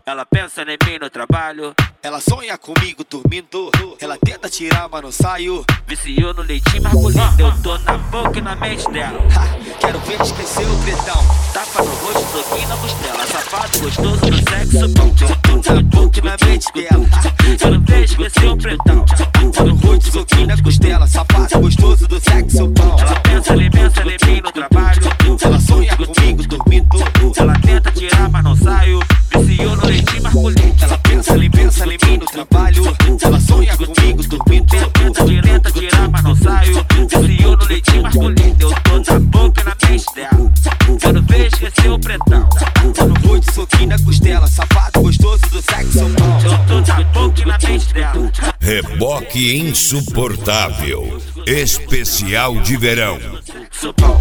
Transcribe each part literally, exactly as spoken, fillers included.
Ela pensa em mim no trabalho. Ela sonha comigo dormindo. Ela tenta tirar, mas não saio. Viciou no leitinho masculino. Eu tô na boca e na mente dela. Ha, quero ver esquecer o pretão. Tapa no rosto, soquinho na costela. Safado, gostoso do sexo bom. Eu tô na boca e na mente dela. Quero ver esquecer o pretão. Tapa no rosto, soquinho na costela. Safado, gostoso do sexo bom. Ela pensa em pensa em mim no trabalho. Ela sonha comigo dormindo. Ela tenta tirar, mas não saio. Viciou no leitinho masculino. Ela pensa em pensa em mim no trabalho. Ela sonha comigo dormindo. Tenta direita, tirar, mas não saio. Viciou no leitinho masculino. Eu tô na boca e na mente dela. Quero ver esquecer o pretão. Tá no rosto, soquinho na costela. Safado, gostoso do sexo bom. Eu tô na boca e na mente dela. Reboque insuportável. Especial de verão. Sou bom.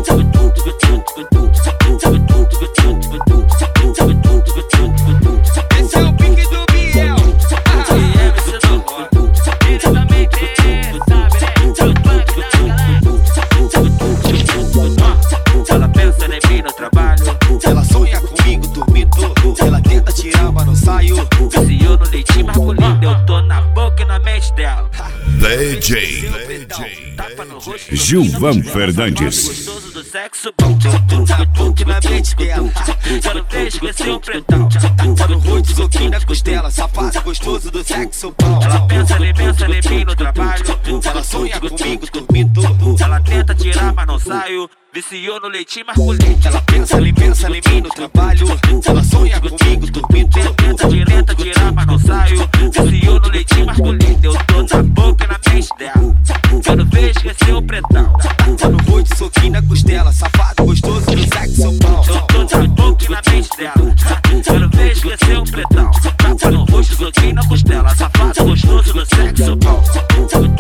Esse é o pique do Biel. E é você não roda. Ele também tem, sabe, né? Eu banco da galera. Ela pensa em mim no trabalho. Ela sonha comigo dormindo. Ela tenta tirar, mas não saio. Viciou no leitinho masculino. Eu tô na boca e na mente dela. D J Tapa no rosto, Gilvan Fernandes. gostoso do sexo bom. Eu tô na boca e na mente dela. Quero ver esquecer o pretão. Tá no rosto, soquinho na costela. Safado, gostoso do sexo bom. Ela pensa em pensa em mim no trabalho. Ela sonha comigo dormindo. Ela tenta tirar, mas não saio. Viciou no leitinho masculino. Ela pensa em pensa em mim no trabalho. Ela sonha comigo dormindo. Tenta direita, tirar, mas não saio. Viciou no leitinho masculino. Eu tô na boca e na mente dela. Quero ver esquecer o pretão. Tá no rosto, soquinho na costela. Safado, gostoso do sexo bom. Eu tô na boca e na mente dela. Quero ver esquecer o pretão. Tapa no rosto, soquinho na costela. Safado, gostoso do sexo bom.